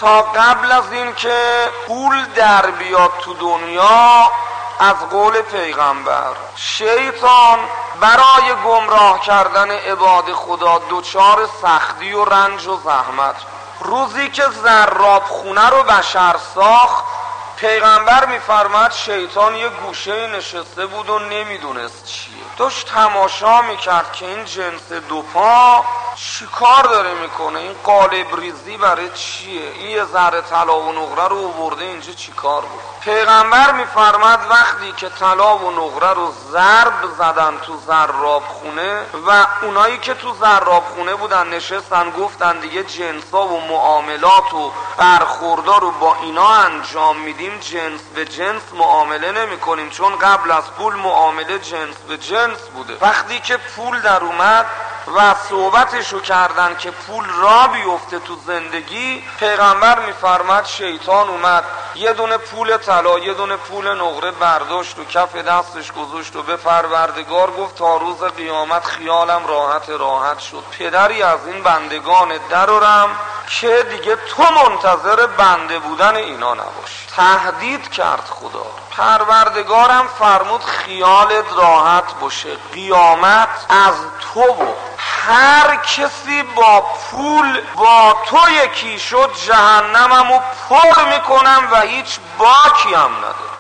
تا قبل از این که پول در بیاد تو دنیا، از قول پیغمبر شیطان برای گمراه کردن عباد خدا دچار سختی و رنج و زحمت. روزی که زراب خونه رو بشر ساخت، پیغمبر میفرماد شیطان یه گوشه نشسته بود و نمیدونست چیه، داشت تماشا میکرد که این جنس دو پا چی کار داره میکنه، این قالب ریزی برای چیه، این یه ذره طلا و نقره رو آورده اینجا چی کار بود. پیغمبر میفرماد وقتی که طلا و نقره رو ضرب زدن تو زراب خونه و اونایی که تو زراب خونه بودن نشستن گفتن دیگه جنسا و معاملات و برخوردار رو با اینا انجام میدیم، جنس به جنس معامله نمی کنیم، چون قبل از پول معامله جنس به جنس بوده. وقتی که پول در اومد و صحبتشو کردن که پول را بیفته تو زندگی، پیغمبر میفرماد شیطان اومد یه دونه پول طلا یه دونه پول نقره برداشت و کف دستش گذاشت و به پروردگار گفت تا روز قیامت خیالم راحت شد، پدری از این بندگان درارم که دیگه تو منتظر بنده بودن اینا نباشی. تهدید کرد خدا. پروردگارم فرمود خیالت راحت باشه، قیامت از تو و هر کسی با پول با تو یکی شد جهنممو پر میکنم و هیچ باکی هم نداره.